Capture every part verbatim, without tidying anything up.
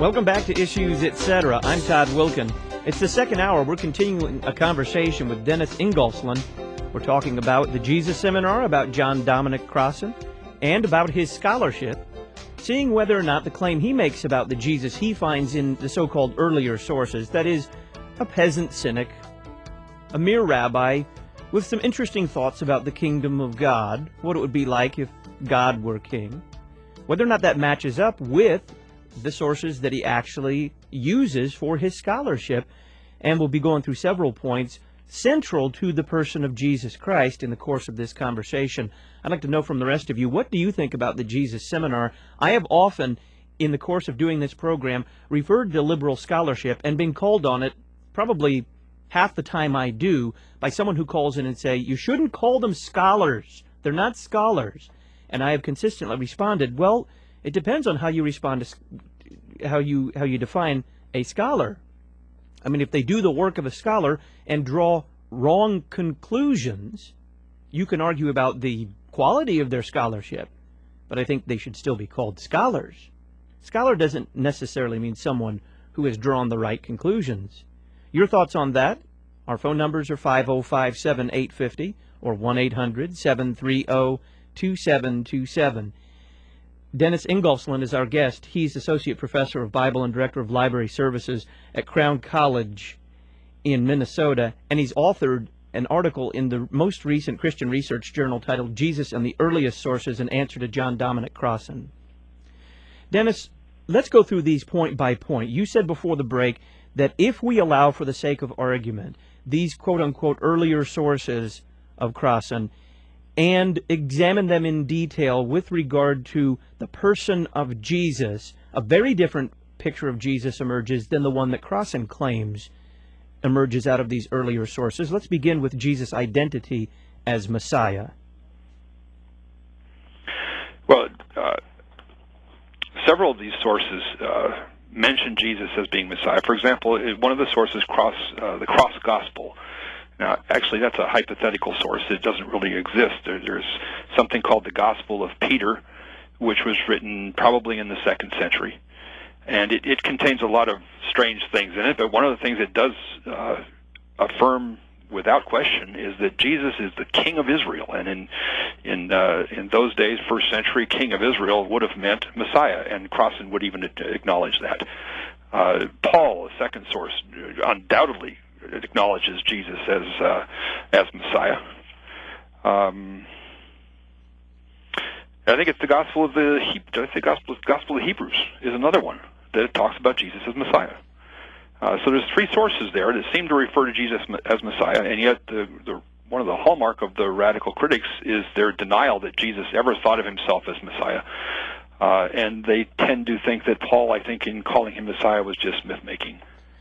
Welcome back to Issues, et cetera. I'm Todd Wilkin. It's the second hour. We're continuing a conversation with Dennis Ingolfsland. We're talking about the Jesus Seminar, about John Dominic Crossan, and about his scholarship, seeing whether or not the claim he makes about the Jesus he finds in the so-called earlier sources, that is, a peasant cynic, a mere rabbi with some interesting thoughts about the kingdom of God, what it would be like if God were king, whether or not that matches up with the sources that he actually uses for his scholarship. And we'll be going through several points central to the person of Jesus Christ in the course of this conversation. I'd like to know from the rest of you, what do you think about the Jesus Seminar? I have often, in the course of doing this program, referred to liberal scholarship and been called on it probably half the time I do by someone who calls in and say, you shouldn't call them scholars. They're not scholars. And I have consistently responded, well, it depends on how you respond to how you how you define a scholar. I mean, if they do the work of a scholar and draw wrong conclusions, you can argue about the quality of their scholarship, but I think they should still be called scholars. Scholar doesn't necessarily mean someone who has drawn the right conclusions. Your thoughts on that? Our phone numbers are five oh five, seven eight five oh or one eight hundred, seven three oh, two seven two seven. Dennis Ingolfsland is our guest. He's Associate Professor of Bible and Director of Library Services at Crown College in Minnesota, and he's authored an article in the most recent Christian Research Journal titled Jesus and the Earliest Sources, an Answer to John Dominic Crossan. Dennis, let's go through these point by point. You said before the break that if we allow, for the sake of argument, these quote-unquote earlier sources of Crossan and examine them in detail with regard to the person of Jesus, a very different picture of Jesus emerges than the one that Crossan claims emerges out of these earlier sources. Let's begin with Jesus' identity as Messiah. Well, uh, several of these sources uh, mention Jesus as being Messiah. For example, one of the sources, cross, uh, the Cross Gospel. Now, actually, that's a hypothetical source. It doesn't really exist. There, there's something called the Gospel of Peter, which was written probably in the second century. And it, it contains a lot of strange things in it, but one of the things it does uh, affirm without question is that Jesus is the King of Israel. And in in uh, in those days, first century, King of Israel would have meant Messiah, and Crossan would even acknowledge that. Uh, Paul, a second source, undoubtedly it acknowledges Jesus as uh, as Messiah. Um, I think it's the Gospel of the he- I think Gospel Gospel of Hebrews is another one that talks about Jesus as Messiah. Uh, so there's three sources there that seem to refer to Jesus as Messiah, and yet the, the one of the hallmark of the radical critics is their denial that Jesus ever thought of himself as Messiah. Uh, and they tend to think that Paul, I think, in calling him Messiah, was just myth-making.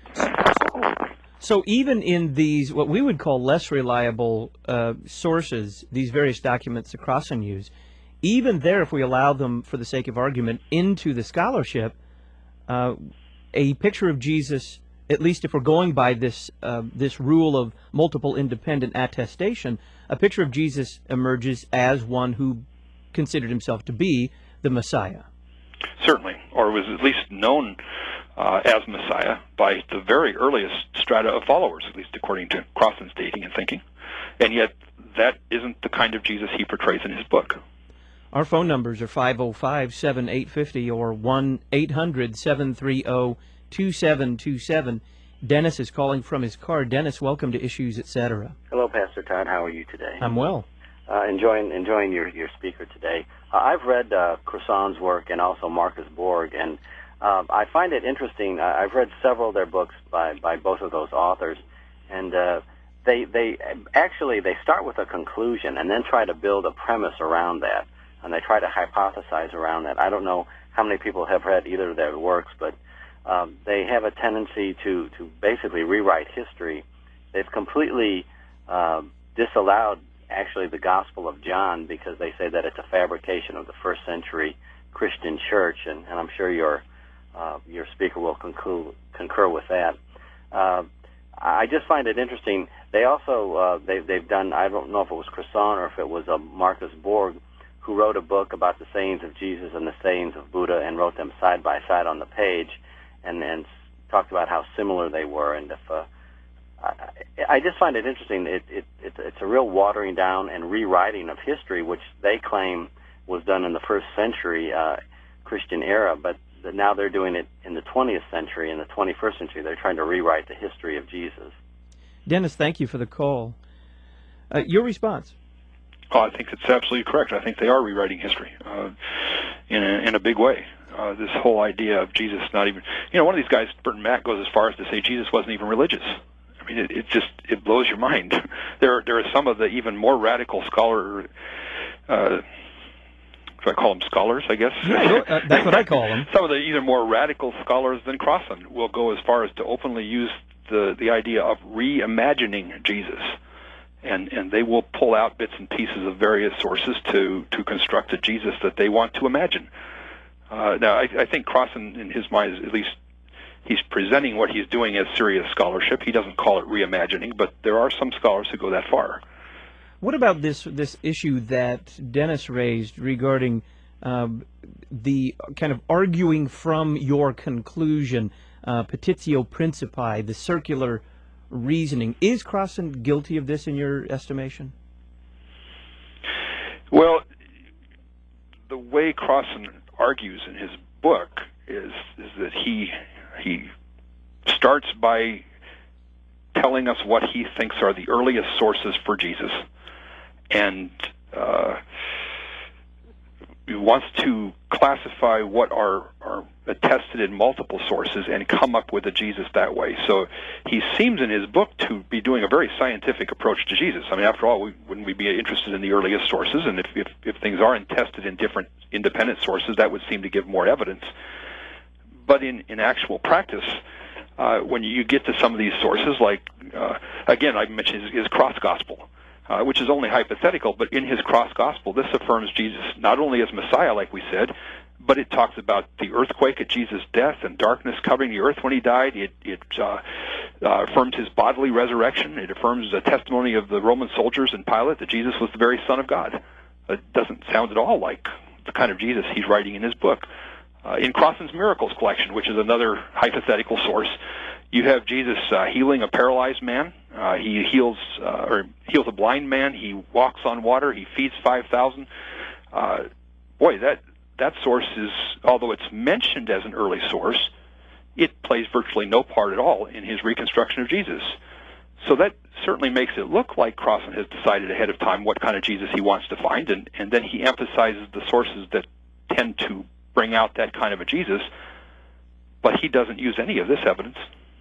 So even in these, what we would call less reliable uh, sources, these various documents that Crossan use, even there, if we allow them, for the sake of argument, into the scholarship, uh, a picture of Jesus, at least if we're going by this uh, this rule of multiple independent attestation, a picture of Jesus emerges as one who considered himself to be the Messiah. Certainly, or was at least known uh, as Messiah by the very earliest strata of followers, at least according to Crossan's dating and thinking. And yet, that isn't the kind of Jesus he portrays in his book. Our phone numbers are five oh five, seven eight five oh or one eight hundred, seven three oh, two seven two seven. Dennis is calling from his car. Dennis, welcome to Issues, et cetera. Hello, Pastor Todd. How are you today? I'm well. Uh, enjoying enjoying your, your speaker today. Uh, I've read uh, Crossan's work and also Marcus Borg, and uh, I find it interesting. I, I've read several of their books by, by both of those authors, and uh, they they actually they start with a conclusion and then try to build a premise around that, and they try to hypothesize around that. I don't know how many people have read either of their works, but um, they have a tendency to, to basically rewrite history. They've completely uh, disallowed actually the Gospel of John because they say that it's a fabrication of the first century Christian church, and, and I'm sure your uh, your speaker will conclude, concur with that. Uh, I just find it interesting. They also uh, they, they've done, I don't know if it was Crossan or if it was uh, Marcus Borg, who wrote a book about the sayings of Jesus and the sayings of Buddha and wrote them side by side on the page. and and talked about how similar they were. And if uh, I, I just find it interesting. It, it, it it's a real watering down and rewriting of history, which they claim was done in the first century uh, Christian era, but now they're doing it in the twentieth century, in the twenty-first century. They're trying to rewrite the history of Jesus. Dennis, thank you for the call. Uh, your response? Oh, I think it's absolutely correct. I think they are rewriting history uh, in a, in a big way. Uh, this whole idea of Jesus not even, you know, one of these guys, Burton Mack, goes as far as to say Jesus wasn't even religious. I mean, it, it just, it blows your mind. There, there are some of the even more radical scholar, uh, do I call them scholars, I guess? Yeah, uh, that's what I call them. Some of the either more radical scholars than Crossan will go as far as to openly use the, the idea of reimagining Jesus. And, and they will pull out bits and pieces of various sources to, to construct a Jesus that they want to imagine. Uh, now, I, I think Crossan, in his mind, is at least he's presenting what he's doing as serious scholarship. He doesn't call it reimagining, but there are some scholars who go that far. What about this this issue that Dennis raised regarding um, the kind of arguing from your conclusion, uh, petitio principi, the circular reasoning? Is Crossan guilty of this in your estimation? Well, the way Crossan argues in his book is is that he he starts by telling us what he thinks are the earliest sources for Jesus, and uh, he wants to classify what are, are attested in multiple sources and come up with a Jesus that way. So he seems in his book to be doing a very scientific approach to Jesus. I mean, after all, we, wouldn't we be interested in the earliest sources? And if, if, if things aren't tested in different independent sources, that would seem to give more evidence. But in, in actual practice, uh, when you get to some of these sources, like, uh, again, I mentioned his, his cross gospel, Uh, which is only hypothetical, but in his cross gospel, this affirms Jesus not only as Messiah, like we said, but it talks about the earthquake at Jesus' death and darkness covering the earth when he died. It, it uh, uh, affirms his bodily resurrection. It affirms the testimony of the Roman soldiers and Pilate that Jesus was the very Son of God. It doesn't sound at all like the kind of Jesus he's writing in his book. Uh, in Crossan's Miracles collection, which is another hypothetical source, you have Jesus uh, healing a paralyzed man. Uh, he heals uh, or heals a blind man. He walks on water. He feeds five thousand. Uh, boy, that that source is, although it's mentioned as an early source, it plays virtually no part at all in his reconstruction of Jesus. So that certainly makes it look like Crossan has decided ahead of time what kind of Jesus he wants to find, and, and then he emphasizes the sources that tend to bring out that kind of a Jesus, but he doesn't use any of this evidence.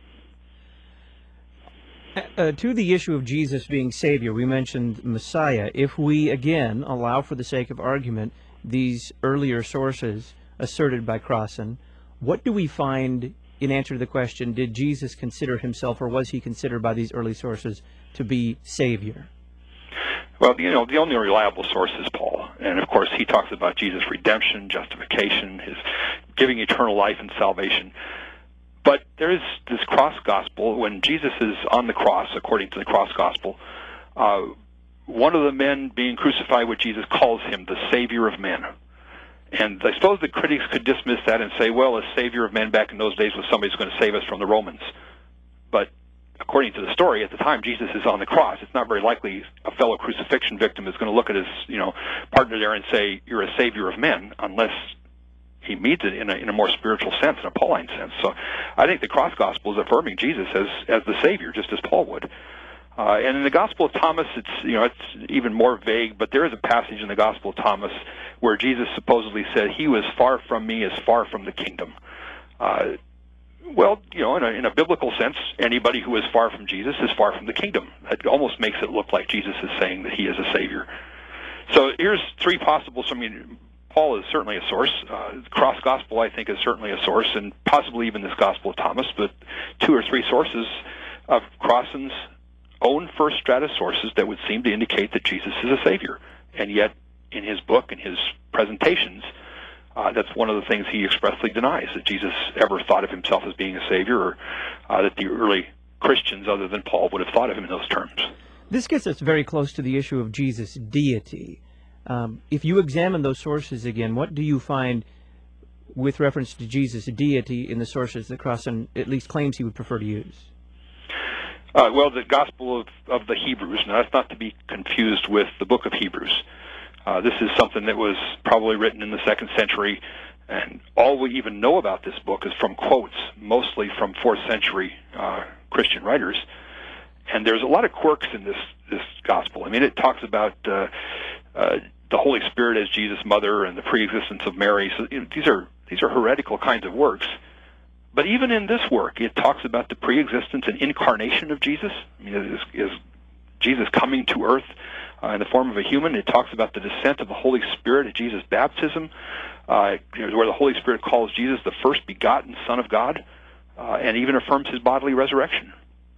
Uh, to the issue of Jesus being Savior, we mentioned Messiah. If we, again, allow for the sake of argument these earlier sources asserted by Crossan, what do we find in answer to the question, did Jesus consider himself, or was he considered by these early sources to be Savior? Well, you know, the only reliable source is Paul. And, of course, he talks about Jesus' redemption, justification, his giving eternal life and salvation. But there is this cross gospel. When Jesus is on the cross, according to the cross gospel, uh, one of the men being crucified with Jesus calls him the Savior of men. And I suppose the critics could dismiss that and say, well, a Savior of men back in those days was somebody who's going to save us from the Romans. But according to the story, at the time Jesus is on the cross, it's not very likely a fellow crucifixion victim is going to look at his, you know, partner there and say, you're a Savior of men, unless he means it in a, in a more spiritual sense, in a Pauline sense. So I think the cross gospel is affirming Jesus as, as the Savior, just as Paul would. Uh, and in the Gospel of Thomas, it's, you know, it's even more vague, but there is a passage in the Gospel of Thomas where Jesus supposedly said, he was far from me as far from the kingdom. Uh, well, you know, in a, in a biblical sense, anybody who is far from Jesus is far from the kingdom. It almost makes it look like Jesus is saying that he is a Savior. So here's three possibles. I mean, Paul is certainly a source. Uh, the cross gospel, I think, is certainly a source, and possibly even this Gospel of Thomas, but two or three sources of Crossan's own first strata sources that would seem to indicate that Jesus is a Savior. And yet, in his book and his presentations, uh, that's one of the things he expressly denies, that Jesus ever thought of himself as being a Savior, or uh, that the early Christians, other than Paul, would have thought of him in those terms. This gets us very close to the issue of Jesus' deity. Um, if you examine those sources again, what do you find with reference to Jesus' deity in the sources that Crossan at least claims he would prefer to use? Uh, well, the Gospel of, of the Hebrews. Now, that's not to be confused with the book of Hebrews. Uh, this is something that was probably written in the second century, and all we even know about this book is from quotes, mostly from fourth century uh, Christian writers. And there's a lot of quirks in this, this Gospel. I mean, it talks about uh, uh, the Holy Spirit as Jesus' mother and the preexistence of Mary. So you know, these are these are heretical kinds of works. But even in this work, it talks about the preexistence and incarnation of Jesus. I mean, is, is Jesus coming to earth uh, in the form of a human? It talks about the descent of the Holy Spirit at Jesus' baptism, uh, where the Holy Spirit calls Jesus the first begotten Son of God, uh, and even affirms his bodily resurrection.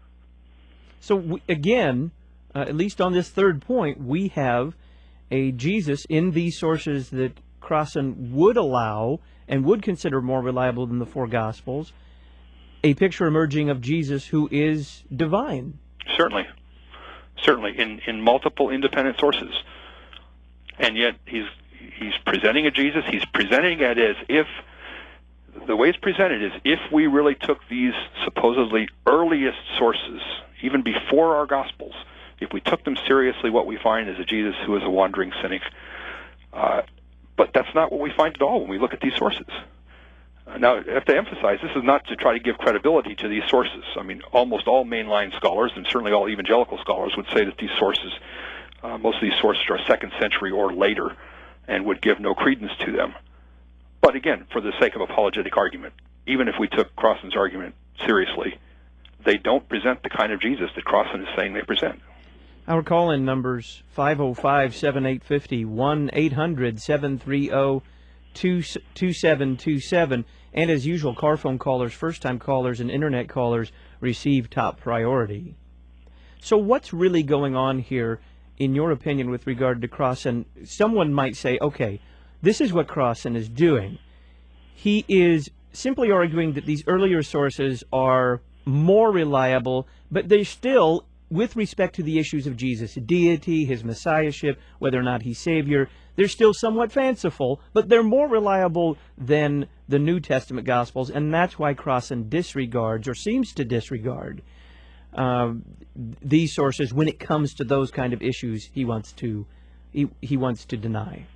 So we, again, uh, at least on this third point, we have a Jesus in these sources that Crossan would allow and would consider more reliable than the four Gospels, a picture emerging of Jesus who is divine. Certainly. Certainly, in, in multiple independent sources. And yet he's he's presenting a Jesus, he's presenting it as if, the way it's presented is if we really took these supposedly earliest sources, even before our Gospels, if we took them seriously, what we find is a Jesus who is a wandering cynic. Uh, but that's not what we find at all when we look at these sources. Uh, now, I have to emphasize, this is not to try to give credibility to these sources. I mean, almost all mainline scholars, and certainly all evangelical scholars, would say that these sources, uh, most of these sources are second century or later, and would give no credence to them. But again, for the sake of apologetic argument, even if we took Crossan's argument seriously, they don't present the kind of Jesus that Crossan is saying they present. Our call-in numbers, five oh five, seven eight five oh, one eight hundred, seven three zero, two seven two seven. And as usual, car phone callers, first-time callers, and Internet callers receive top priority. So what's really going on here, in your opinion, with regard to Crossan? Someone might say, okay, this is what Crossan is doing. He is simply arguing that these earlier sources are more reliable, but they're still, with respect to the issues of Jesus' deity, his messiahship, whether or not he's Savior, they're still somewhat fanciful, but they're more reliable than the New Testament Gospels, and that's why Crossan disregards, or seems to disregard, uh, these sources when it comes to those kind of issues he wants to, he, he wants to deny.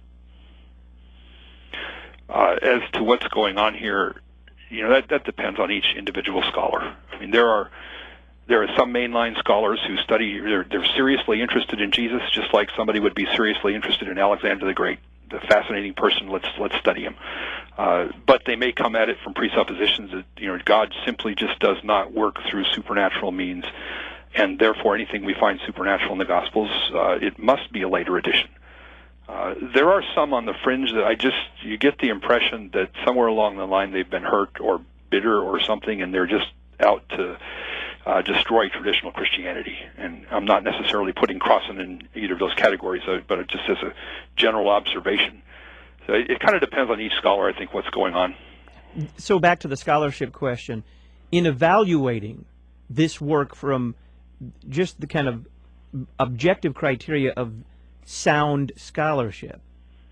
Uh, as to what's going on here, you know, that, that depends on each individual scholar. I mean, there are there are some mainline scholars who study, they're, they're seriously interested in Jesus, just like somebody would be seriously interested in Alexander the Great, the fascinating person, let's let's study him. Uh, but they may come at it from presuppositions that, you know, God simply just does not work through supernatural means, and therefore anything we find supernatural in the Gospels, uh, it must be a later addition. Uh, there are some on the fringe that I just, you get the impression that somewhere along the line they've been hurt or bitter or something, and they're just out to uh, destroy traditional Christianity. And I'm not necessarily putting Crossan in either of those categories, but it just as a general observation. So it, it kind of depends on each scholar, I think, what's going on. So back to the scholarship question. In evaluating this work from just the kind of objective criteria of sound scholarship,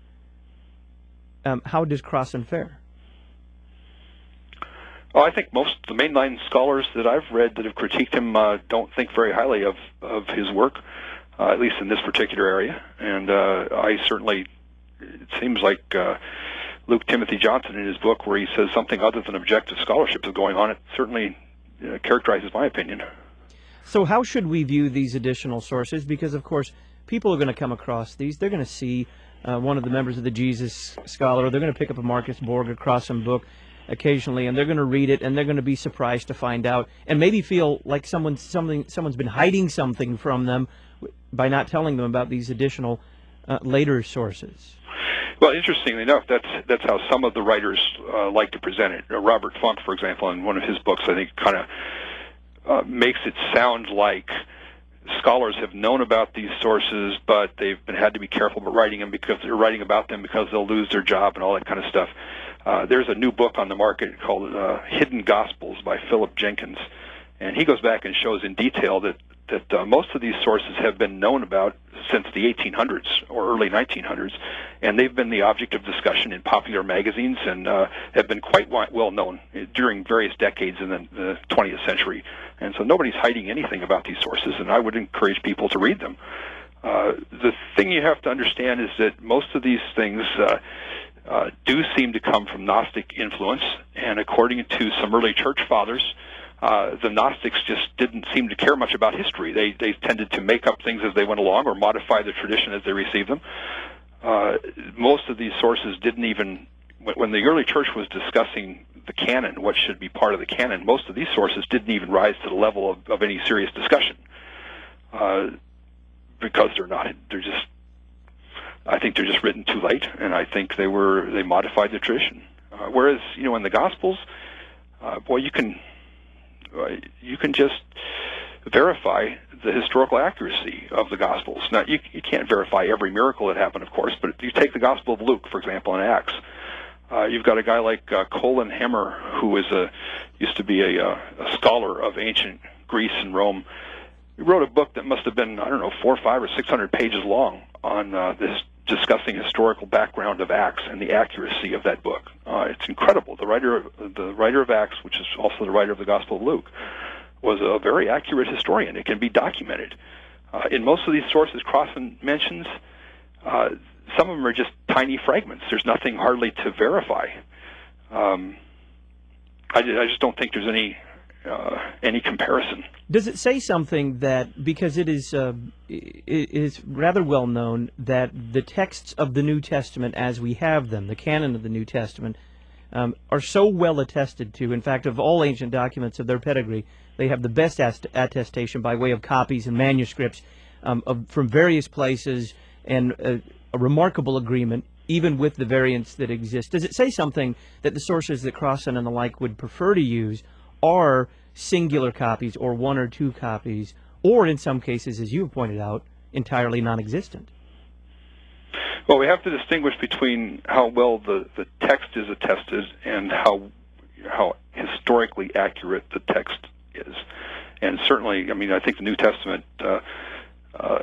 um, how does Crossan fare? Well, I think most of the mainline scholars that I've read that have critiqued him uh, don't think very highly of, of his work, uh, at least in this particular area. And uh, I certainly, it seems like uh, Luke Timothy Johnson in his book, where he says something other than objective scholarship is going on, it certainly uh, characterizes my opinion. So how should we view these additional sources? Because, of course, people are going to come across these. They're going to see uh, one of the members of the Jesus Scholar. They're going to pick up a Marcus Borg or Crossan book occasionally, and they're going to read it, and they're going to be surprised to find out, and maybe feel like someone, something, someone's been hiding something from them by not telling them about these additional uh, later sources. Well, interestingly enough, that's that's how some of the writers uh, like to present it. Uh, Robert Funk, for example, in one of his books, I think kind of uh, makes it sound like scholars have known about these sources, but they've been had to be careful about writing them because they're writing about them because they'll lose their job and all that kind of stuff. Uh, there's a new book on the market called uh, Hidden Gospels by Philip Jenkins, and he goes back and shows in detail that that uh, most of these sources have been known about since the eighteen hundreds or early nineteen hundreds, and they've been the object of discussion in popular magazines and uh, have been quite well known during various decades in the, the twentieth century. And so nobody's hiding anything about these sources, and I would encourage people to read them. Uh, the thing you have to understand is that most of these things uh, uh, do seem to come from Gnostic influence, and according to some early church fathers, uh, the Gnostics just didn't seem to care much about history. They they tended to make up things as they went along or modify the tradition as they received them. Uh, most of these sources didn't even, when the early church was discussing the canon, what should be part of the canon, most of these sources didn't even rise to the level of, of any serious discussion. Uh, because they're not, they're just, I think they're just written too late, and I think they were, they modified the tradition. Uh, whereas, you know, in the Gospels, uh, boy, you can, uh, you can just verify the historical accuracy of the Gospels. Now, you, you can't verify every miracle that happened, of course, but if you take the Gospel of Luke, for example, in Acts, uh, you've got a guy like uh, Colin Hemmer, who is a, used to be a, a scholar of ancient Greece and Rome. He wrote a book that must have been, I don't know, four, five, or six hundred pages long on uh, this, discussing historical background of Acts and the accuracy of that book. Uh, it's incredible. The writer, the writer of Acts, which is also the writer of the Gospel of Luke, was a very accurate historian. It can be documented. Uh, in most of these sources Crossan mentions, uh, some of them are just tiny fragments. There's nothing hardly to verify. Um, I, I just don't think there's any uh, any comparison. Does it say something that, because it is uh, it is rather well known that the texts of the New Testament as we have them, the canon of the New Testament, um, are so well attested to, in fact, of all ancient documents of their pedigree, they have the best attestation by way of copies and manuscripts um, of, from various places, and a, a remarkable agreement, even with the variants that exist. Does it say something that the sources that Crossan and the like would prefer to use are singular copies or one or two copies, or in some cases, as you have pointed out, entirely non-existent? Well, we have to distinguish between how well the, the text is attested and how how historically accurate the text is. And certainly, I mean, I think the New Testament uh, uh,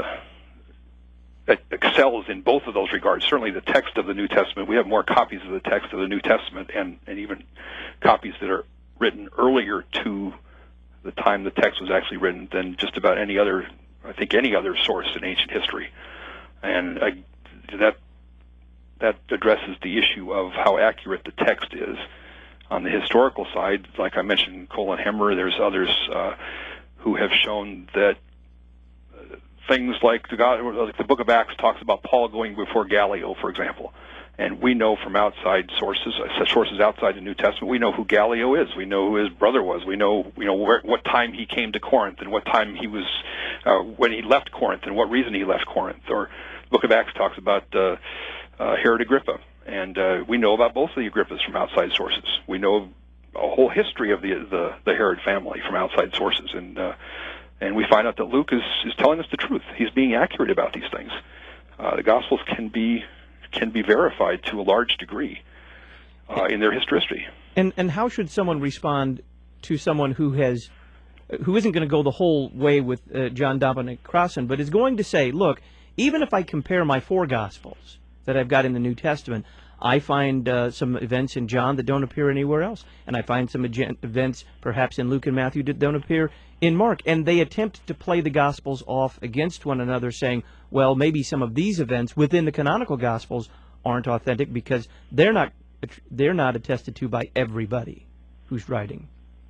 excels in both of those regards. Certainly the text of the New Testament, we have more copies of the text of the New Testament, and, and even copies that are written earlier to the time the text was actually written than just about any other, I think, any other source in ancient history. And I, that that addresses the issue of how accurate the text is. On the historical side, like I mentioned, Colin Hemmer, there's others uh, who have shown that uh, things like the, God, like the Book of Acts talks about Paul going before Gallio, for example. And we know from outside sources, sources outside the New Testament, we know who Gallio is. We know who his brother was. We know, you know, where, what time he came to Corinth, and what time he was, uh, when he left Corinth, and what reason he left Corinth. Or the Book of Acts talks about uh, uh, Herod Agrippa, and uh, we know about both of the Agrippas from outside sources. We know a whole history of the the, the Herod family from outside sources, and uh, and we find out that Luke is is telling us the truth. He's being accurate about these things. Uh, the Gospels can be can be verified to a large degree uh, in their historicity. And and how should someone respond to someone who has who isn't going to go the whole way with uh, John Dominic Crossan, but is going to say, look, even if I compare my four Gospels that I've got in the New Testament, I find uh, some events in John that don't appear anywhere else, and I find some events perhaps in Luke and Matthew that don't appear in Mark, and they attempt to play the Gospels off against one another, saying, well, maybe some of these events within the canonical Gospels aren't authentic because they're not they're not attested to by everybody who's writing.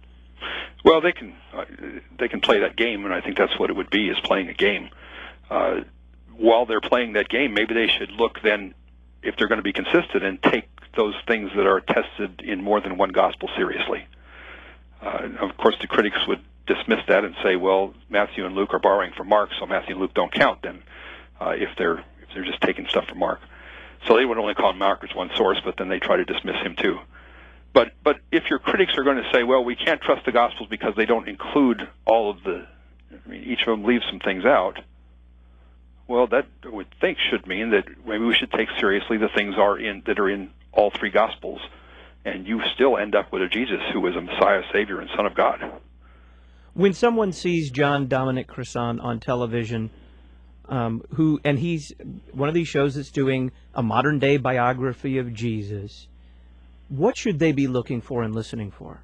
Well, they can uh, they can play that game, and I think that's what it would be, is playing a game. Uh, while they're playing that game, maybe they should look then, if they're going to be consistent, and take those things that are tested in more than one gospel seriously. Uh, of course, the critics would dismiss that and say, well, Matthew and Luke are borrowing from Mark, so Matthew and Luke don't count then, uh, if they're if they're just taking stuff from Mark. So they would only call Mark as one source, but then they try to dismiss him too. But but if your critics are going to say, well, we can't trust the Gospels because they don't include all of the, I mean, each of them leaves some things out, well, that I would think should mean that maybe we should take seriously the things are in that are in all three Gospels, and you still end up with a Jesus who is a Messiah, Savior, and Son of God. When someone sees John Dominic Crossan on television, um, who and he's one of these shows that's doing a modern-day biography of Jesus, what should they be looking for and listening for?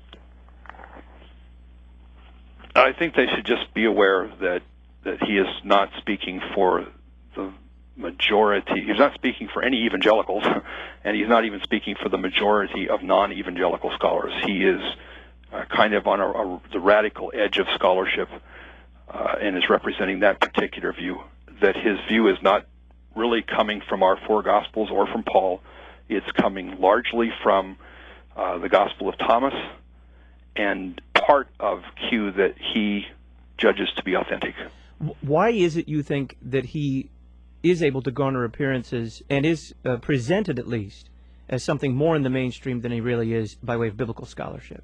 I think they should just be aware that that he is not speaking for the majority. He's not speaking for any evangelicals, and he's not even speaking for the majority of non-evangelical scholars. He is uh, kind of on a, a, the radical edge of scholarship uh, and is representing that particular view, that his view is not really coming from our four Gospels or from Paul. It's coming largely from uh, the Gospel of Thomas and part of Q that he judges to be authentic. Why is it, you think, that he is able to garner appearances and is uh, presented, at least, as something more in the mainstream than he really is by way of biblical scholarship?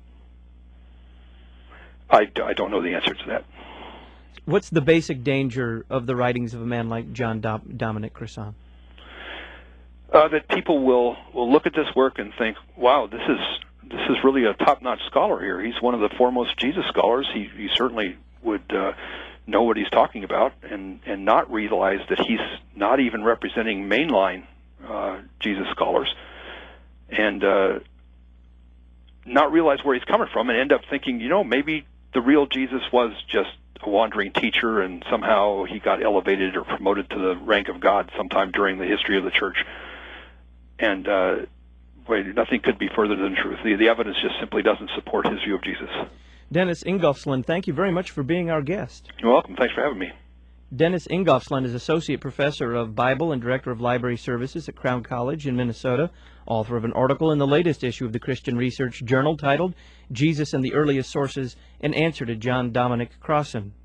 I, I don't know the answer to that. What's the basic danger of the writings of a man like John Dom- Dominic Crossan? Uh, that people will, will look at this work and think, wow, this is this is really a top-notch scholar here. He's one of the foremost Jesus scholars. He, he certainly would uh, know what he's talking about, and, and not realize that he's not even representing mainline uh, Jesus scholars, and uh, not realize where he's coming from, and end up thinking, you know, maybe the real Jesus was just a wandering teacher, and somehow he got elevated or promoted to the rank of God sometime during the history of the church. And uh, boy, nothing could be further than the truth. The, the evidence just simply doesn't support his view of Jesus. Dennis Ingolfsland, thank you very much for being our guest. You're welcome. Thanks for having me. Dennis Ingolfsland is Associate Professor of Bible and Director of Library Services at Crown College in Minnesota, author of an article in the latest issue of the Christian Research Journal titled Jesus and the Earliest Sources, an Answer to John Dominic Crossan.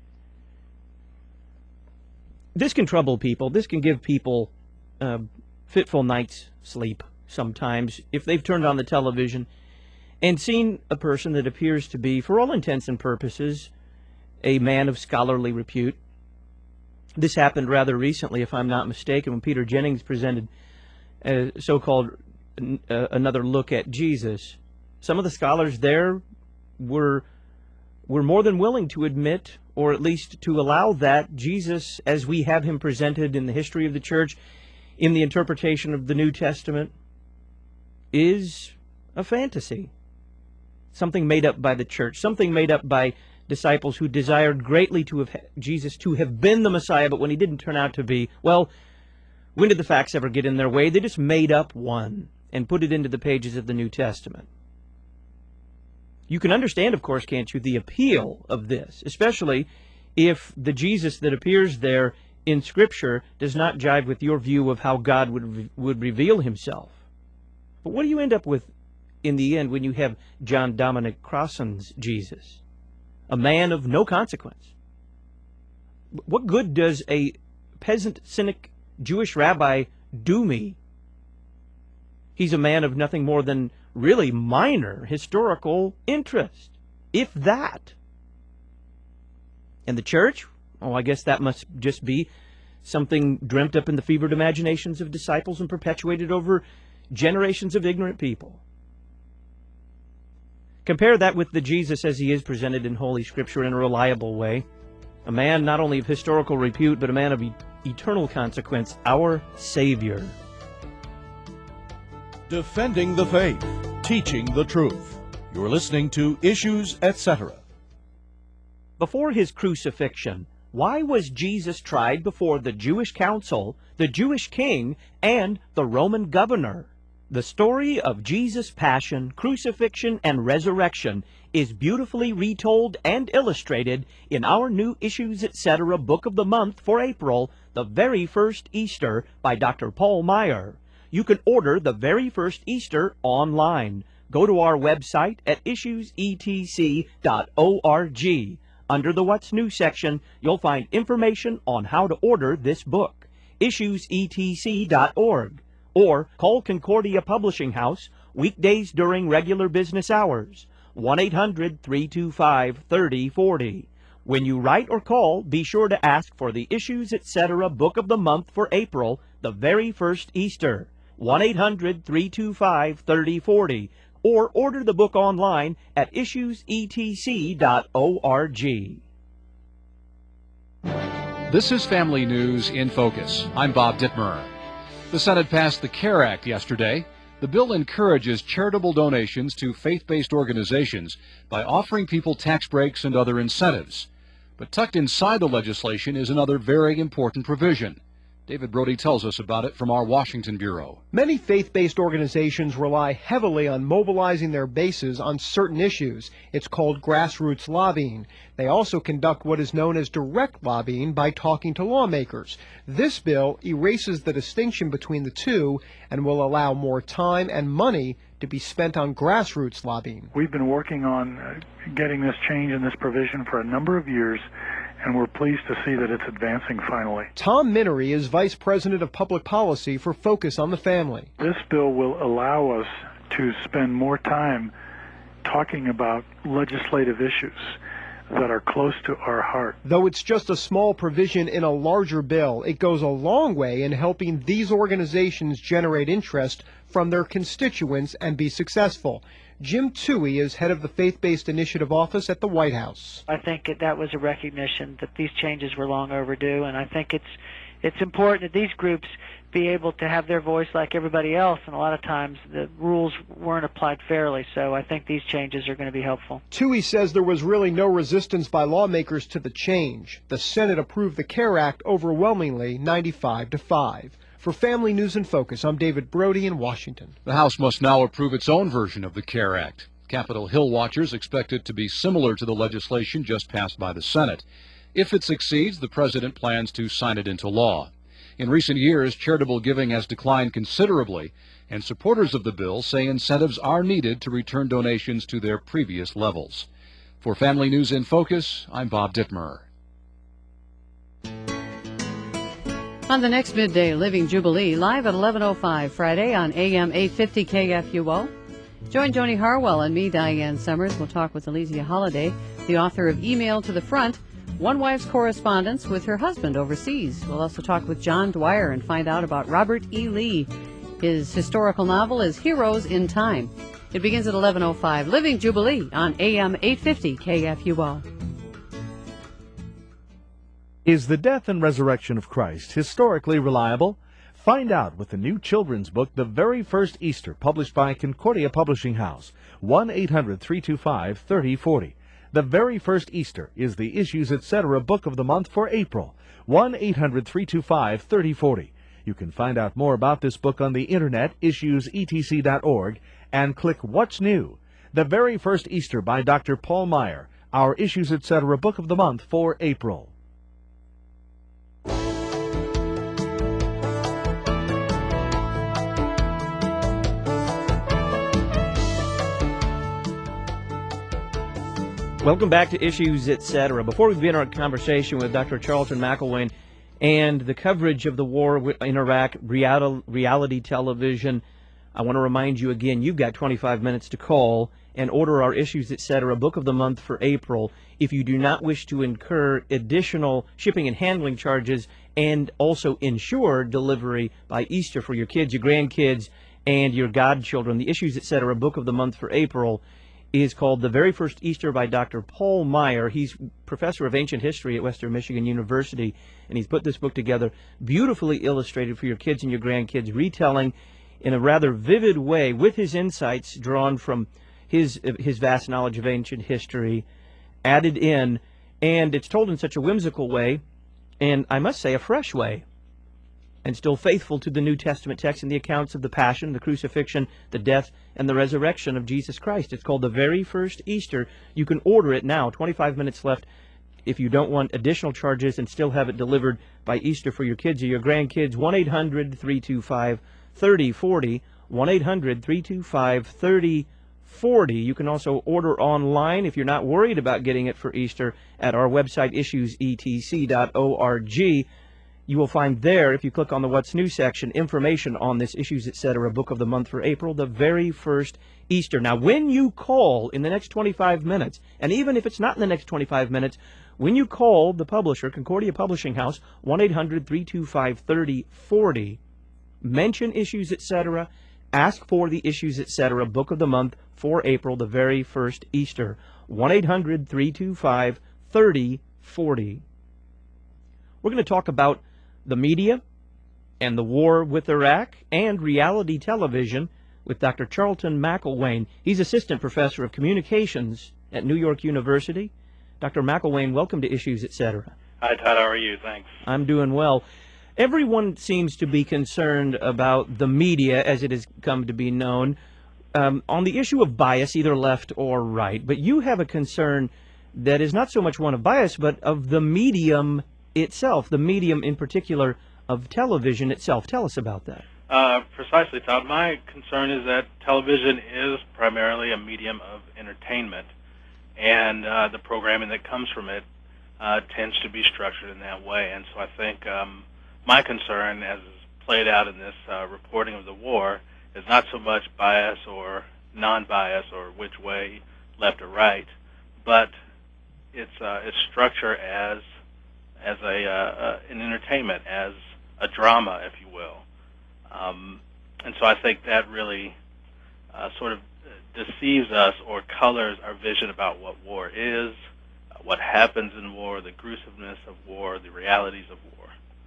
This can trouble people. This can give people uh, fitful night's sleep sometimes if they've turned on the television and seen a person that appears to be, for all intents and purposes, a man of scholarly repute. This happened rather recently, if I'm not mistaken, when Peter Jennings presented a so-called uh, another look at Jesus. Some of the scholars there were were more than willing to admit, or at least to allow, that Jesus, as we have him presented in the history of the church, in the interpretation of the New Testament, is a fantasy. Something made up by the church, something made up by disciples who desired greatly to have Jesus to have been the Messiah, but when he didn't turn out to be, well, when did the facts ever get in their way? They just made up one and put it into the pages of the New Testament. You can understand, of course, can't you, the appeal of this, especially if the Jesus that appears there in Scripture does not jive with your view of how God would re- would reveal himself. But what do you end up with in the end when you have John Dominic Crossan's Jesus? A man of no consequence. What good does a peasant, cynic, Jewish rabbi do me? He's a man of nothing more than really minor historical interest, if that. And the church? Oh, I guess that must just be something dreamt up in the fevered imaginations of disciples and perpetuated over generations of ignorant people. Compare that with the Jesus as he is presented in Holy Scripture in a reliable way. A man not only of historical repute, but a man of e- eternal consequence, our Savior. Defending the faith, teaching the truth. You're listening to Issues, et cetera. Before his crucifixion, why was Jesus tried before the Jewish council, the Jewish king, and the Roman governor? The story of Jesus' passion, crucifixion, and resurrection is beautifully retold and illustrated in our new Issues, et cetera book of the month for April, The Very First Easter, by Doctor Paul Meier. You can order The Very First Easter online. Go to our website at issues e t c dot org. Under the What's New section, you'll find information on how to order this book, issues e t c dot org. Or call Concordia Publishing House weekdays during regular business hours, one eight hundred, three two five, three oh four oh. When you write or call, be sure to ask for the Issues, et cetera book of the month for April, The Very First Easter, one eight hundred, three two five, three oh four oh. or order the book online at issues e t c dot org. This is Family News in Focus. I'm Bob Dittmer. The Senate passed the CARE Act yesterday. The bill encourages charitable donations to faith-based organizations by offering people tax breaks and other incentives. But tucked inside the legislation is another very important provision. David Brody tells us about it from our Washington Bureau. Many faith-based organizations rely heavily on mobilizing their bases on certain issues. It's called grassroots lobbying. They also conduct what is known as direct lobbying by talking to lawmakers. This bill erases the distinction between the two and will allow more time and money to be spent on grassroots lobbying. We've been working on uh, getting this change in this provision for a number of years, and we're pleased to see that it's advancing finally. Tom Minery is Vice President of Public Policy for Focus on the Family. This bill will allow us to spend more time talking about legislative issues that are close to our heart. Though it's just a small provision in a larger bill, it goes a long way in helping these organizations generate interest from their constituents and be successful. Jim Toohey is head of the Faith-Based Initiative Office at the White House. I think that was a recognition that these changes were long overdue, and I think it's it's important that these groups be able to have their voice like everybody else, and a lot of times the rules weren't applied fairly, so I think these changes are going to be helpful. Toohey says there was really no resistance by lawmakers to the change. The Senate approved the CARE Act overwhelmingly, ninety-five to five. For Family News in Focus, I'm David Brody in Washington. The House must now approve its own version of the CARE Act. Capitol Hill watchers expect it to be similar to the legislation just passed by the Senate. If it succeeds, the president plans to sign it into law. In recent years, charitable giving has declined considerably, and supporters of the bill say incentives are needed to return donations to their previous levels. For Family News in Focus, I'm Bob Dittmer. On the next Midday Living Jubilee, live at eleven oh five Friday on A M eight fifty K F U O. Join Joni Harwell and me, Diane Summers. We'll talk with Elysia Holiday, the author of Email to the Front, One Wife's Correspondence with Her Husband Overseas. We'll also talk with John Dwyer and find out about Robert E. Lee. His historical novel is Heroes in Time. It begins at eleven oh five. Living Jubilee on A M eight fifty K F U O. Is the death and resurrection of Christ historically reliable? Find out with the new children's book, The Very First Easter, published by Concordia Publishing House. one eight hundred three two five three oh four oh. The Very First Easter is the Issues Etc. book of the month for April. one eight hundred three two five three oh four oh. You can find out more about this book on the internet, issues e t c dot org, and click What's New? The Very First Easter by Doctor Paul Meyer, our Issues Etc. book of the month for April. Welcome back to Issues Etc. Before we begin our conversation with Doctor Charlton McElwain and the coverage of the war in Iraq, reality television, I want to remind you again, you've got twenty-five minutes to call and order our Issues Etc. book of the month for April if you do not wish to incur additional shipping and handling charges and also ensure delivery by Easter for your kids, your grandkids, and your godchildren. The Issues Etc. book of the month for April is called The Very First Easter by Doctor Paul Meyer. He's professor of ancient history at Western Michigan University, and he's put this book together, beautifully illustrated for your kids and your grandkids, retelling in a rather vivid way with his insights drawn from his his vast knowledge of ancient history added in, and it's told in such a whimsical way, and I must say a fresh way, and still faithful to the New Testament text and the accounts of the Passion, the Crucifixion, the death, and the resurrection of Jesus Christ. It's called The Very First Easter. You can order it now, twenty-five minutes left, if you don't want additional charges and still have it delivered by Easter for your kids or your grandkids. one eight hundred three two five three oh four oh, one eight hundred three two five three oh four oh. You can also order online if you're not worried about getting it for Easter at our website, issues e t c dot org. You will find there, if you click on the What's New section, information on this Issues Etc. book of the month for April, The Very First Easter. Now, when you call in the next twenty-five minutes, and even if it's not in the next twenty-five minutes, when you call the publisher, Concordia Publishing House, one eight hundred three two five three oh four oh, mention Issues Etc., Ask for the Issues Etc. Book of the Month for April, the very first Easter. one eight hundred, three two five, three oh four oh. We're going to talk about the media and the war with Iraq and reality television with Doctor Charlton McElwain. He's Assistant Professor of Communications at New York University. Doctor McElwain, welcome to Issues Etc. Hi, Todd. How are you? Thanks. I'm doing well. Everyone seems to be concerned about the media, as it has come to be known, um, on the issue of bias, either left or right. But you have a concern that is not so much one of bias, but of the medium itself, the medium in particular of television itself. Tell us about that. Uh, precisely, Todd. My concern is that television is primarily a medium of entertainment, and uh, the programming that comes from it uh, tends to be structured in that way. And so I think um, my concern, as is played out in this uh, reporting of the war, is not so much bias or non-bias or which way, left or right, but its uh, its structure as as a uh, uh, an entertainment, as a drama, if you will. Um, and so I think that really uh, sort of deceives us or colors our vision about what war is, uh, what happens in war, the gruesomeness of war, the realities of war.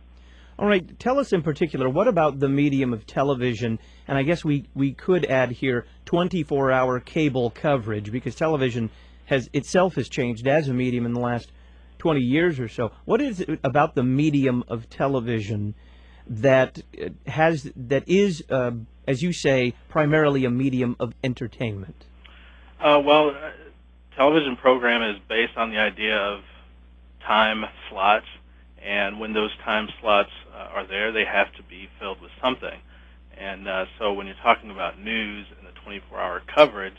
All right, tell us in particular, what about the medium of television? And I guess we, we could add here twenty-four hour cable coverage, because television has itself has changed as a medium in the last twenty years or so. What is it about the medium of television that has that is, uh, as you say, primarily a medium of entertainment? Uh, well, uh, television program is based on the idea of time slots, and when those time slots uh, are there, they have to be filled with something. And uh, so when you're talking about news and the twenty-four hour coverage,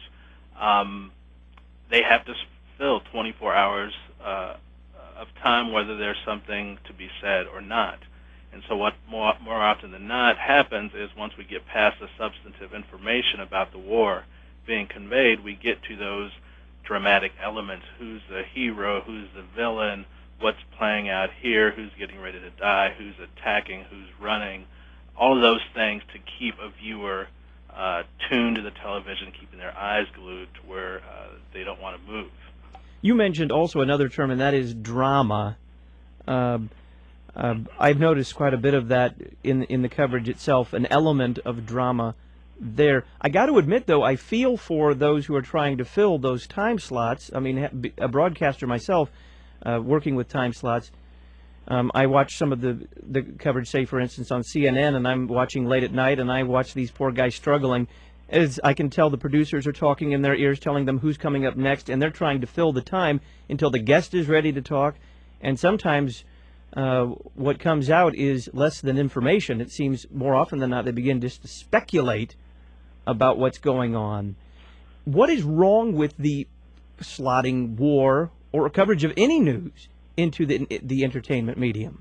um, they have to fill twenty-four hours uh, of time, whether there's something to be said or not. And so what more, more often than not happens is once we get past the substantive information about the war being conveyed, we get to those dramatic elements. Who's the hero? Who's the villain? What's playing out here? Who's getting ready to die? Who's attacking? Who's running? All of those things to keep a viewer uh, tuned to the television, keeping their eyes glued to where uh, they don't want to move. You mentioned also another term, and that is drama. Uh, uh, I've noticed quite a bit of that in in the coverage itself, an element of drama there. I got to admit, though, I feel for those who are trying to fill those time slots. I mean, a broadcaster myself, uh, working with time slots, um, I watch some of the, the coverage, say, for instance, on C N N, and I'm watching late at night, and I watch these poor guys struggling. As I can tell, the producers are talking in their ears, telling them who's coming up next, and they're trying to fill the time until the guest is ready to talk. And sometimes uh, what comes out is less than information. It seems more often than not they begin just to speculate about what's going on. What is wrong with the slotting war or coverage of any news into the the entertainment medium?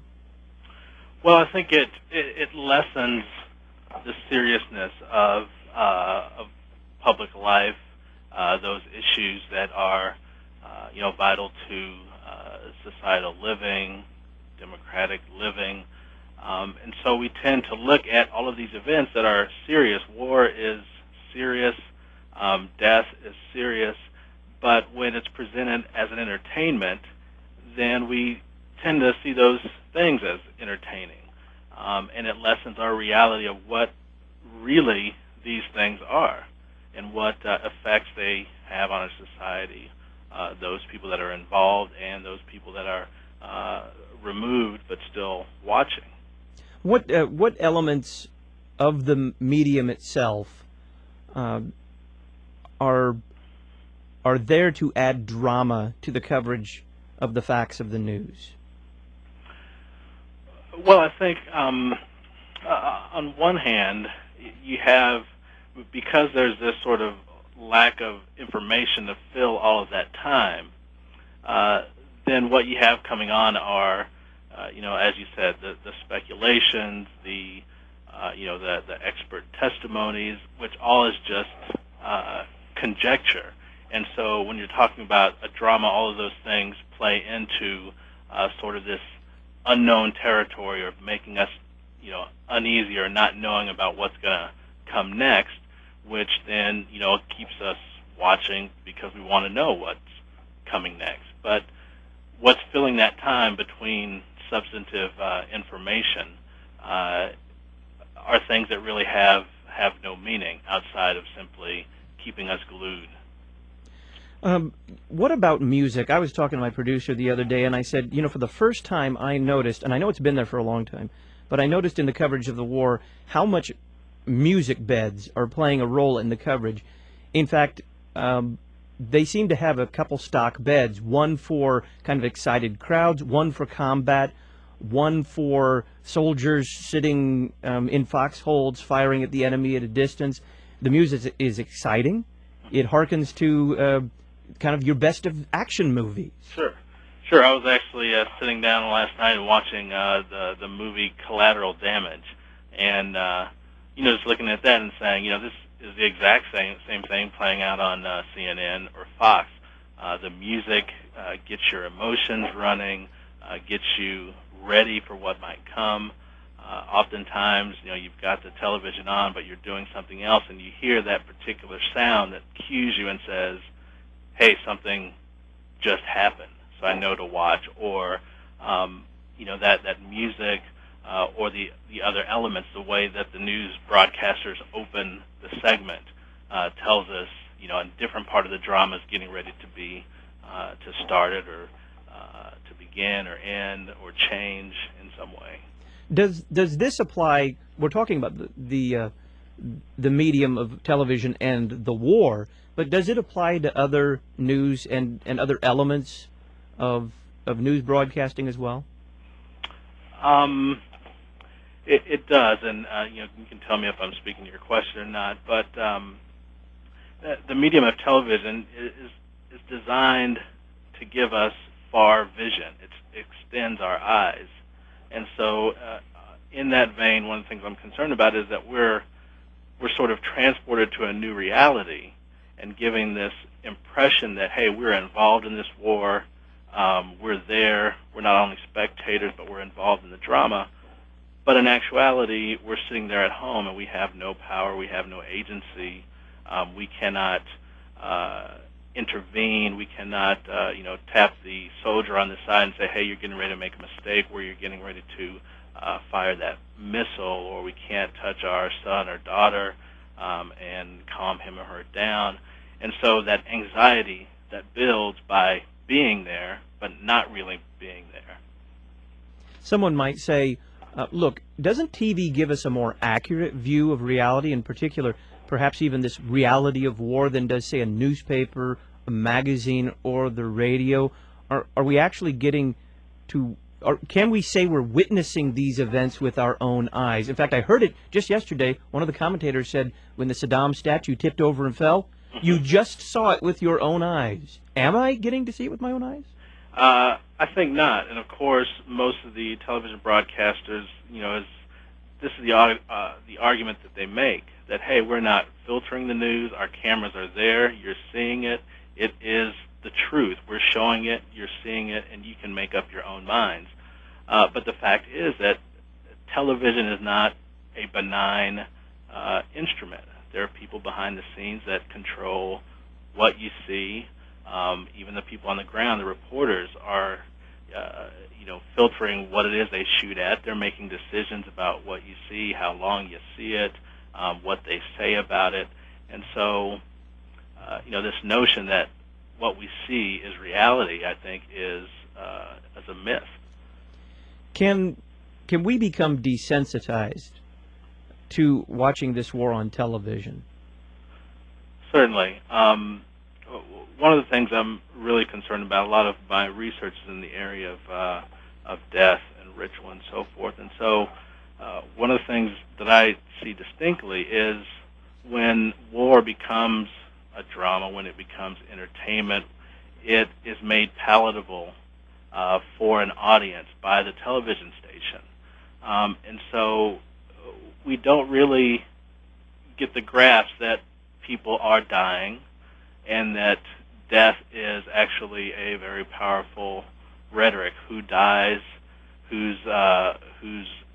Well, I think it it, it lessens the seriousness of uh, of public life, uh, those issues that are uh, you know vital to uh, societal living, democratic living. Um, and so we tend to look at all of these events that are serious. War is serious. Um, death is serious. But when it's presented as an entertainment, then we tend to see those things as entertaining. Um, and it lessens our reality of what really these things are and what uh, effects they have on a society, uh, those people that are involved and those people that are uh, removed but still watching. What uh, what elements of the medium itself uh, are are there to add drama to the coverage of the facts of the news? Well, I think um, uh, on one hand, you have, because there's this sort of lack of information to fill all of that time, uh, then what you have coming on are Uh, you know, as you said, the, the speculations, the, uh, you know, the, the expert testimonies, which all is just uh, conjecture. And so when you're talking about a drama, all of those things play into uh, sort of this unknown territory of making us, you know, uneasy or not knowing about what's going to come next. which then, you know, keeps us watching because we want to know what's coming next. But what's filling that time between substantive uh, information uh, are things that really have, have no meaning outside of simply keeping us glued. Um, what about music? I was talking to my producer the other day, and I said, you know, for the first time I noticed, and I know it's been there for a long time, but I noticed in the coverage of the war how much music beds are playing a role in the coverage. In fact, um, they seem to have a couple stock beds, one for kind of excited crowds, one for combat, one for soldiers sitting um, in foxholes firing at the enemy at a distance. The music is exciting. It harkens to uh, kind of your best of action movies. Sure. Sure. I was actually uh, sitting down last night and watching uh, the, the movie Collateral Damage. And, uh, you know, just looking at that and saying, you know, this is the exact same same thing playing out on uh, C N N or Fox. Uh, the music uh, gets your emotions running, uh, gets you ready for what might come. Uh, oftentimes, you know, you've got the television on, but you're doing something else, and you hear that particular sound that cues you and says, hey, something just happened, so I know to watch. Or, um, you know, that, that music uh, or the, the other elements, the way that the news broadcasters open the segment uh, tells us, you know, a different part of the drama is getting ready to be, uh, to start it or uh, to begin or end or change in some way. Does does this apply? We're talking about the the, uh, the medium of television and the war, but does it apply to other news and, and other elements of of news broadcasting as well? Um, it, it does, and uh, you know, you can tell me if I'm speaking to your question or not. But um, the, the medium of television is is designed to give us far vision. It extends our eyes. And so, uh, in that vein, one of the things I'm concerned about is that we're we're sort of transported to a new reality and giving this impression that, hey, we're involved in this war, um, we're there, we're not only spectators, but we're involved in the drama. But in actuality, we're sitting there at home and we have no power, we have no agency, um, we cannot uh, intervene. We cannot, uh, you know, tap the soldier on the side and say, hey, you're getting ready to make a mistake, where you're getting ready to uh, fire that missile, or we can't touch our son or daughter um, and calm him or her down. And so that anxiety that builds by being there, but not really being there. Someone might say, uh, look, doesn't T V give us a more accurate view of reality, in particular perhaps even this reality of war, than does, say, a newspaper, a magazine, or the radio? Are, are we actually getting to, or can we say we're witnessing these events with our own eyes? In fact, I heard it just yesterday. One of the commentators said when the Saddam statue tipped over and fell, you just saw it with your own eyes. Am I getting to see it with my own eyes? Uh, I think not. And, of course, most of the television broadcasters, you know, is, this is the, uh, the argument that they make, that, hey, we're not filtering the news, our cameras are there, you're seeing it, it is the truth. We're showing it, you're seeing it, and you can make up your own minds. Uh, but the fact is that television is not a benign uh, instrument. There are people behind the scenes that control what you see. Um, even the people on the ground, the reporters, are uh, you know, filtering what it is they shoot at. They're making decisions about what you see, how long you see it, um, what they say about it. And so, uh, you know, this notion that what we see is reality, I think, is uh, is a myth. Can can we become desensitized to watching this war on television? Certainly. Um, one of the things I'm really concerned about, a lot of my research is in the area of uh, of death and ritual and so forth. And so uh, one of the things that I see distinctly is when war becomes a drama, when it becomes entertainment, it is made palatable uh, for an audience by the television station. Um, and so we don't really get the grasp that people are dying and that death is actually a very powerful rhetoric. Who dies, who's, uh, who's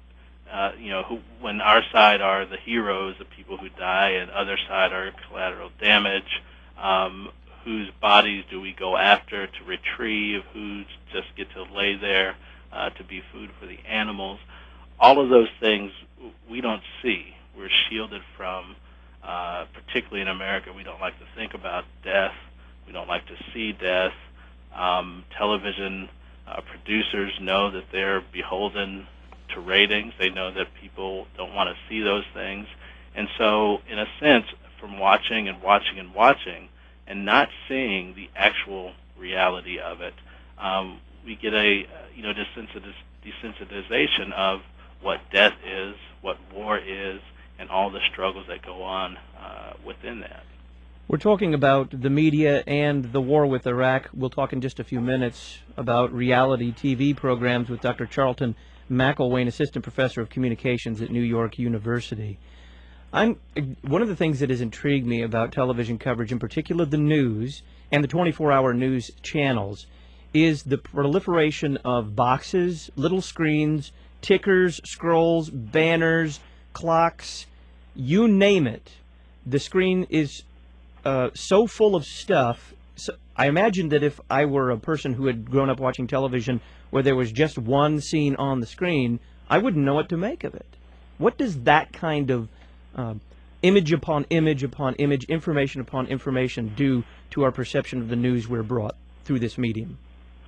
uh, you know, who, when our side are the heroes, the people who die, and other side are collateral damage. Um, whose bodies do we go after to retrieve? Who just get to lay there uh, to be food for the animals? All of those things we don't see. We're shielded from, uh, particularly in America, we don't like to think about death. We don't like to see death. Um, television uh, producers know that they're beholden to ratings. They know that people don't want to see those things. And so, in a sense, from watching and watching and watching and not seeing the actual reality of it, um, we get a, you know, desensitization of what death is, what war is, and all the struggles that go on uh, within that. We're talking about the media and the war with Iraq. We'll talk in just a few minutes about reality T V programs with Doctor Charlton McElwain, Assistant Professor of Communications at New York University. I'm, one of the things that has intrigued me about television coverage, in particular the news and the twenty-four hour news channels, is the proliferation of boxes, little screens, tickers, scrolls, banners, clocks, you name it. The screen is uh, so full of stuff. So I imagine that if I were a person who had grown up watching television where there was just one scene on the screen, I wouldn't know what to make of it. What does that kind of uh, image upon image upon image, information upon information do to our perception of the news we're brought through this medium?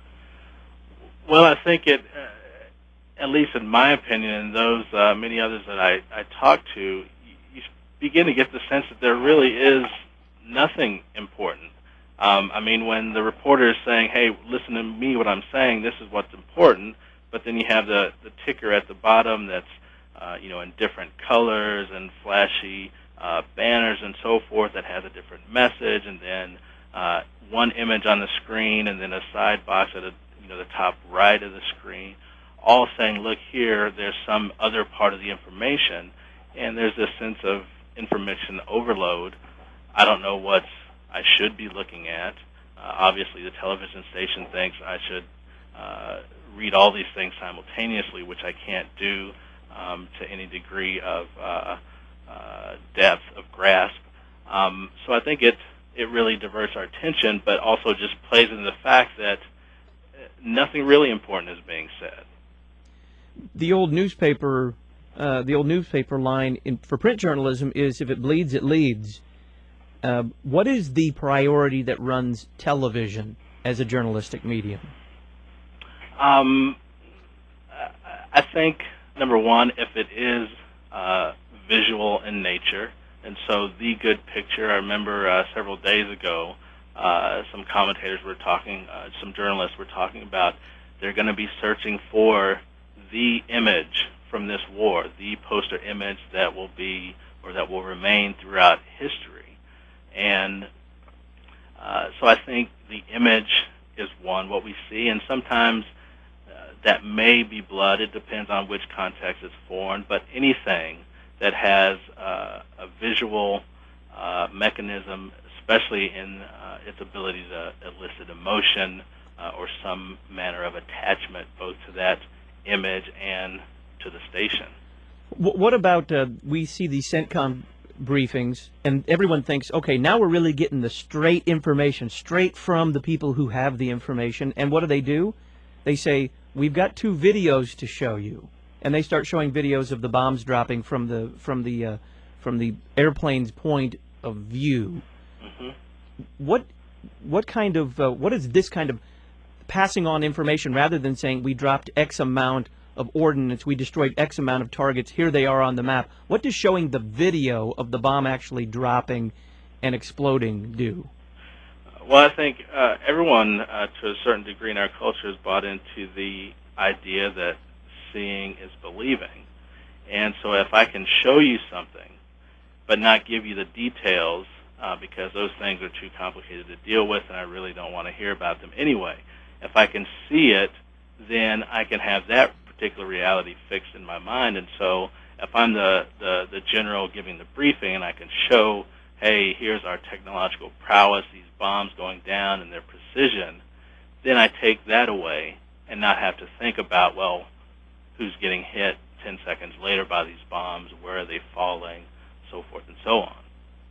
Well, I think it, uh, at least in my opinion, and those uh, many others that I, I talk to, you, you begin to get the sense that there really is nothing important. Um, I mean, when the reporter is saying, hey, listen to me, what I'm saying, this is what's important, but then you have the, the ticker at the bottom that's, uh, you know, in different colors and flashy uh, banners and so forth that has a different message, and then uh, one image on the screen and then a side box at a, you know, the top right of the screen, all saying, look here, there's some other part of the information, and there's this sense of information overload. I don't know what I should be looking at. Uh, obviously, the television station thinks I should uh, read all these things simultaneously, which I can't do um, to any degree of uh, uh, depth of grasp. Um, so I think it it really diverts our attention, but also just plays into the fact that nothing really important is being said. The old newspaper, uh, the old newspaper line in, for print journalism is, if it bleeds, it leads. Uh, what is the priority that runs television as a journalistic medium? Um, I think, number one, if it is uh, visual in nature, and so the good picture, I remember uh, several days ago, uh, some commentators were talking, uh, some journalists were talking about they're going to be searching for the image from this war, the poster image that will be, or that will remain throughout history. And uh, so I think the image is one, what we see, and sometimes uh, that may be blood. It depends on which context it's formed, but anything that has uh, a visual uh, mechanism, especially in uh, its ability to elicit emotion uh, or some manner of attachment both to that image and to the station. What about, uh, we see these CENTCOM briefings, and everyone thinks, okay, now we're really getting the straight information, straight from the people who have the information, and what do they do? They say, we've got two videos to show you, and they start showing videos of the bombs dropping from the from the uh, from the airplane's point of view. Mm-hmm. What what kind of uh, what is this kind of passing on information rather than saying we dropped X amount of ordnance, we destroyed X amount of targets, here they are on the map? What does showing the video of the bomb actually dropping and exploding do? Well, I think uh, everyone, uh, to a certain degree in our culture, has bought into the idea that seeing is believing. And so if I can show you something but not give you the details uh, because those things are too complicated to deal with and I really don't want to hear about them anyway, if I can see it, then I can have that particular reality fixed in my mind. And so if I'm the, the, the general giving the briefing and I can show, hey, here's our technological prowess, these bombs going down and their precision, then I take that away and not have to think about, well, who's getting hit ten seconds later by these bombs? Where are they falling? So forth and so on.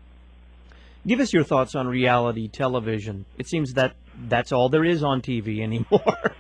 Give us your thoughts on reality television. It seems that that's all there is on T V anymore.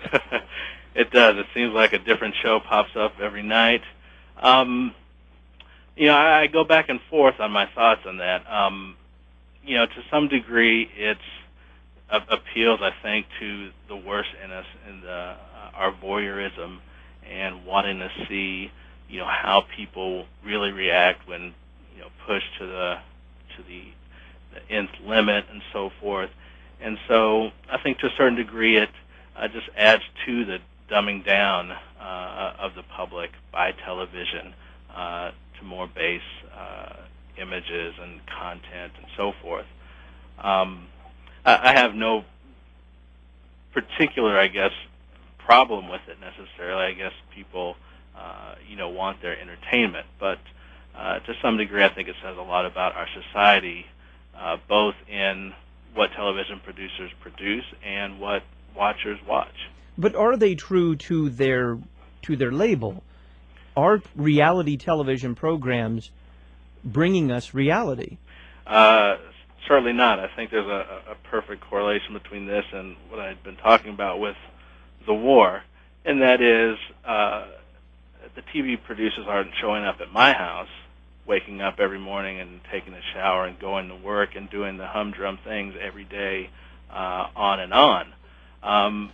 It does. It seems like a different show pops up every night. Um, you know, I, I go back and forth on my thoughts on that. Um, you know, to some degree, it's uh, appeals, I think, to the worst in us, in the, uh, our voyeurism and wanting to see, you know, how people really react when, you know, pushed to the to the, the nth limit and so forth. And so I think to a certain degree it uh, just adds to the dumbing down uh, of the public by television uh, to more base uh, images and content and so forth. Um, I, I have no particular, I guess, problem with it necessarily. I guess people, uh, you know, want their entertainment, but uh, to some degree, I think it says a lot about our society, uh, both in what television producers produce and what watchers watch. But are they true to their to their label? Are reality television programs bringing us reality? Uh, certainly not. I think there's a, a perfect correlation between this and what I'd been talking about with the war, and that is uh, the T V producers aren't showing up at my house, waking up every morning and taking a shower and going to work and doing the humdrum things every day, uh, on and on. Um,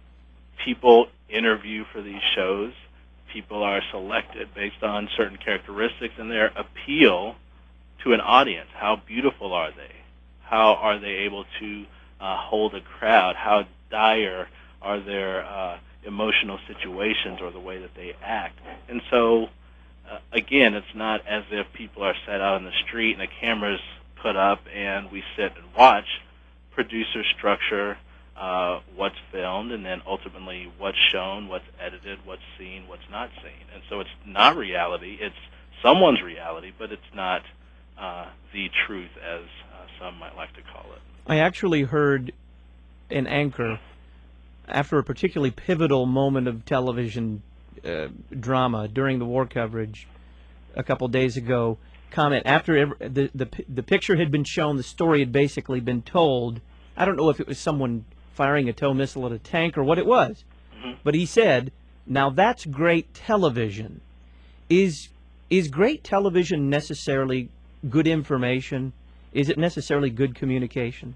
people interview for these shows. People are selected based on certain characteristics and their appeal to an audience. How beautiful are they? How are they able to uh, hold a crowd? How dire are their uh, emotional situations or the way that they act? And so, uh, again, it's not as if people are set out on the street and a camera's put up and we sit and watch. Producers structure uh, what's filmed and then ultimately what's shown, what's edited, what's seen, what's not seen. And so it's not reality. It's someone's reality, but it's not uh, the truth as uh, some might like to call it. I actually heard an anchor, after a particularly pivotal moment of television uh, drama during the war coverage a couple days ago, comment after every, the, the the picture had been shown, the story had basically been told. I don't know if it was someone firing a tow missile at a tank or what it was, mm-hmm. but he said, "Now that's great television." Is is great television necessarily good information? Is it necessarily good communication?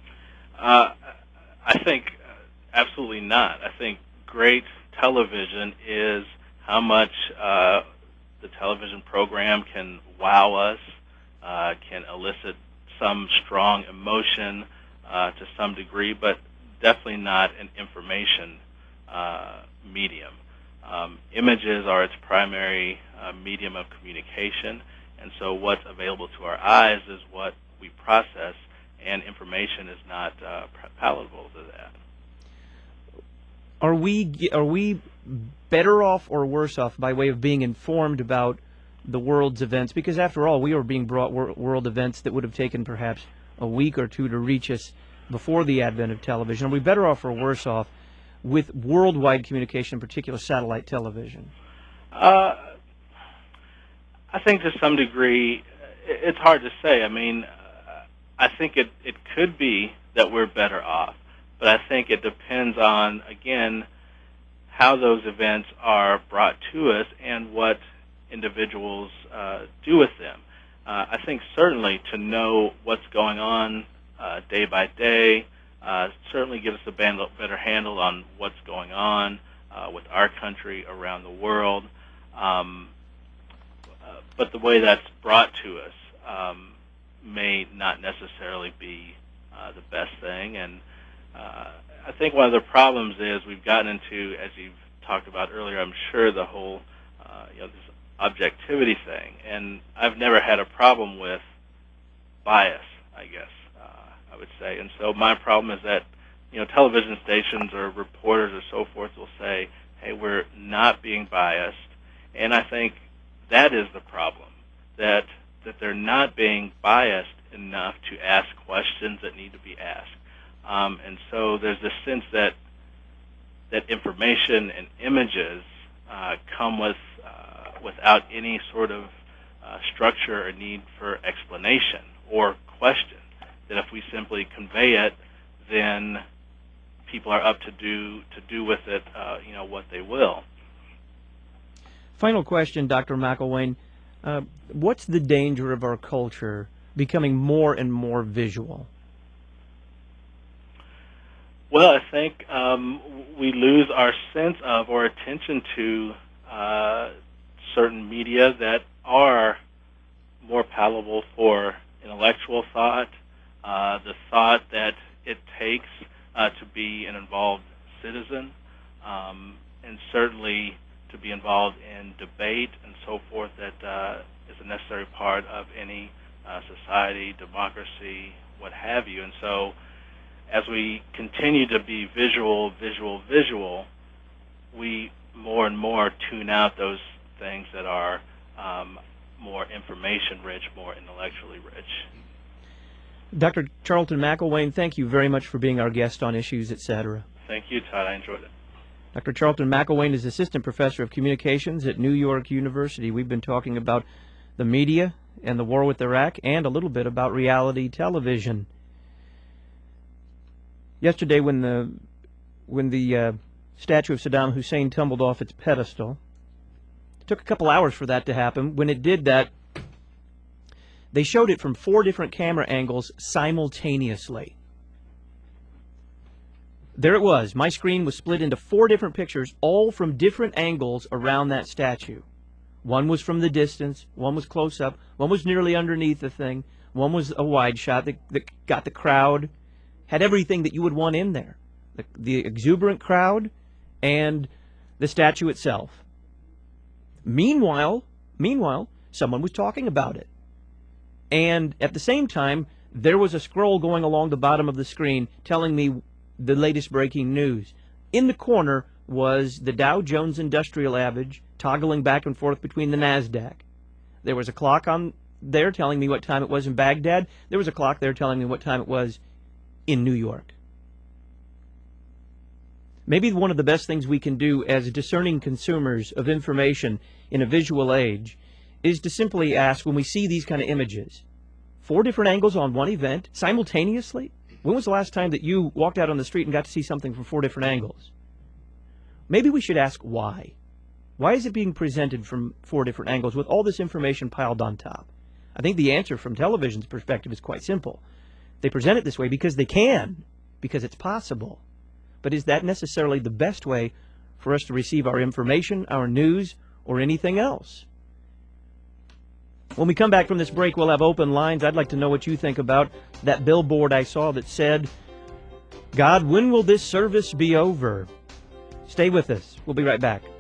Uh, I think absolutely not. I think great television is how much uh, the television program can wow us, uh, can elicit some strong emotion uh, to some degree, but definitely not an information uh, medium. Um, images are its primary uh, medium of communication, and so what's available to our eyes is what we process, and information is not uh, palatable to that. Are we are we better off or worse off by way of being informed about the world's events? Because after all, we are being brought wor world events that would have taken perhaps a week or two to reach us before the advent of television. Are we better off or worse off with worldwide communication, in particular satellite television? Uh, I think to some degree, it's hard to say. I mean, I think it, it could be that we're better off. But I think it depends on, again, how those events are brought to us and what individuals uh, do with them. Uh, I think certainly to know what's going on uh, day by day uh, certainly gives us a better handle on what's going on uh, with our country around the world. Um, uh, but the way that's brought to us um, may not necessarily be uh, the best thing. And Uh, I think one of the problems is we've gotten into, as you've talked about earlier, I'm sure the whole, uh, you know, this objectivity thing. And I've never had a problem with bias, I guess, uh, I would say. And so my problem is that, you know, television stations or reporters or so forth will say, hey, we're not being biased. And I think that is the problem, that, that they're not being biased enough to ask questions that need to be asked. Um, and so there's this sense that that information and images uh, come with uh, without any sort of uh, structure or need for explanation or question. That if we simply convey it, then people are up to do to do with it, uh, you know, what they will. Final question, Doctor McElwain. Uh, what's the danger of our culture becoming more and more visual? Well, I think um, we lose our sense of or attention to uh, certain media that are more palatable for intellectual thought, uh, the thought that it takes uh, to be an involved citizen, um, and certainly to be involved in debate and so forth that uh, is a necessary part of any uh, society, democracy, what have you. And so as we continue to be visual, visual, visual, we more and more tune out those things that are um, more information-rich, more intellectually rich. Doctor Charlton McElwain, thank you very much for being our guest on Issues, et cetera. Thank you, Todd. I enjoyed it. Doctor Charlton McElwain is Assistant Professor of Communications at New York University. We've been talking about the media and the war with Iraq and a little bit about reality television. Yesterday, when the when the uh, statue of Saddam Hussein tumbled off its pedestal, it took a couple hours for that to happen. When it did that, they showed it from four different camera angles simultaneously. There it was. My screen was split into four different pictures, all from different angles around that statue. One was from the distance, one was close up, one was nearly underneath the thing, one was a wide shot that, that got the crowd, had everything that you would want in there. The, the exuberant crowd and the statue itself. Meanwhile, meanwhile, someone was talking about it. And at the same time, there was a scroll going along the bottom of the screen telling me the latest breaking news. In the corner was the Dow Jones Industrial Average toggling back and forth between the NASDAQ. There was a clock on there telling me what time it was in Baghdad. There was a clock there telling me what time it was in New York. Maybe one of the best things we can do as discerning consumers of information in a visual age is to simply ask, when we see these kind of images, four different angles on one event simultaneously, when was the last time that you walked out on the street and got to see something from four different angles? Maybe we should ask why. Why is it being presented from four different angles with all this information piled on top? I think the answer from television's perspective is quite simple. They present it this way because they can, because it's possible. But is that necessarily the best way for us to receive our information, our news, or anything else? When we come back from this break, we'll have open lines. I'd like to know what you think about that billboard I saw that said, "God, when will this service be over?" Stay with us. We'll be right back.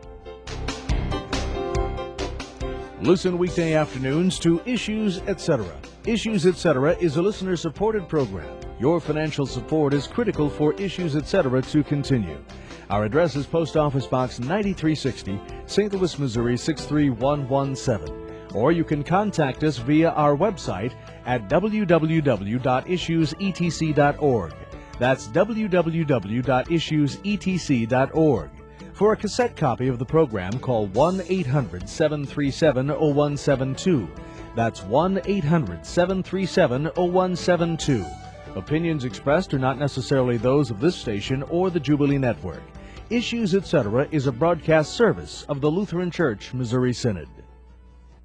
Listen weekday afternoons to Issues, et cetera. Issues, et cetera is a listener-supported program. Your financial support is critical for Issues, et cetera to continue. Our address is Post Office Box ninety-three sixty, Saint Louis, Missouri six three one one seven. Or you can contact us via our website at w w w dot issues e t c dot org. That's w w w dot issues e t c dot org. For a cassette copy of the program, call one eight hundred, seven three seven, zero one seven two. That's one eight hundred, seven three seven, zero one seven two. Opinions expressed are not necessarily those of this station or the Jubilee Network. Issues, et cetera is a broadcast service of the Lutheran Church Missouri Synod.